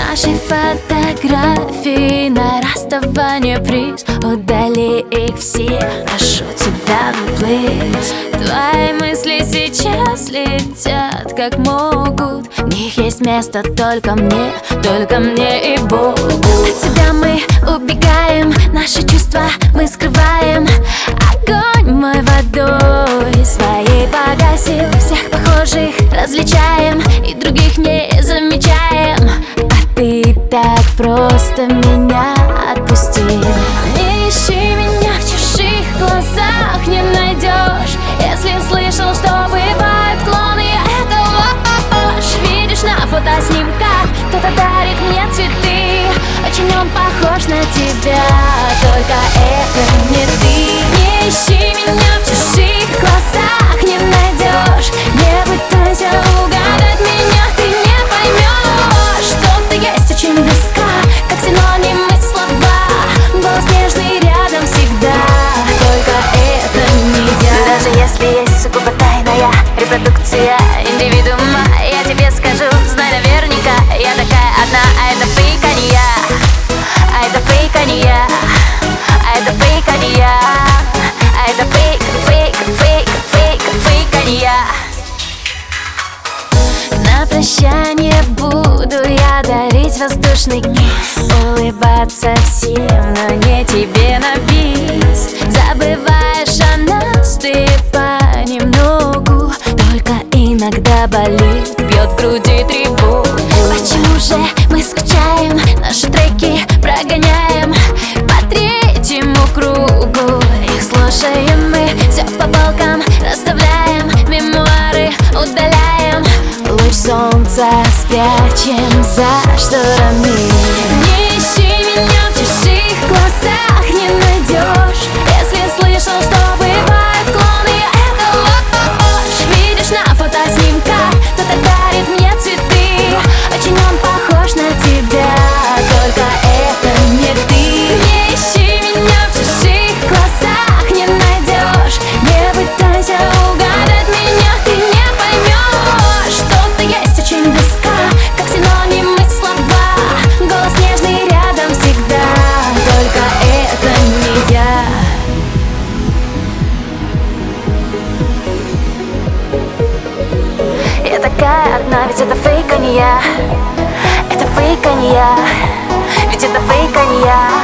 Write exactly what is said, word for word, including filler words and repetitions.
Наши фотографии на расставание приз. Удали их все, прошу тебя, ну please. Твои мысли сейчас летят как могут. В них есть место только мне, только мне и Богу. От тебя мы убегаем, наши чувства мы скрываем. Огонь мой водой своей погасил. Всех похожих различаем и других не замечаем. А ты так просто меня отпустил. Не ищи меня в чужих глазах, не найдешь. Если слышал, что бывают клоны, это ложь. Видишь на фотоснимках, кто-то дарит мне цветы. Очень он похож на тебя, только это не ты. Не ищи меня в чужих глазах, не найдешь. Не пытайся угадать меня, ты не поймешь. Что-то есть очень близко, как синонимы слова. Голос нежный рядом всегда, только это не я. Даже если есть сугубо тайная репродукция индивидуума, я тебе скажу, знай наверняка, я такая одна, а это фейк, а не я. А это фейк, а не я. А это фейк, а не я. А это фейк, фейк, фейк, фейк, фейк, а не я. На прощание буду я дарить воздушный кисс, улыбаться всем, но не тебе на бис. Забываешь о нас ты понемногу, только иногда болит, бьет в груди тревогу. Почему же мы скучаем, наши треки прогоняем по третьему кругу? Их слушаем мы, все по полкам расставляем, мемуары удаляем. Луч солнца спрячем за шторами. Не ищи меня в чужих глазах, не найдешь. Если слышал, что бывают клоны, это ложь. Видишь на фотоснимках, кто-то дарит мне цветы. Очень он похож на тебя, только это не ты. Не ищи меня в чужих глазах, не найдешь. Не пытайся угадать меня, ты не поймешь. Что-то есть очень близко, как синонимы слова. Голос нежный рядом всегда, только это не я. Я такая одна, ведь это фейк, а не я. Это фейк, а не я. Ведь это фейк, а не я.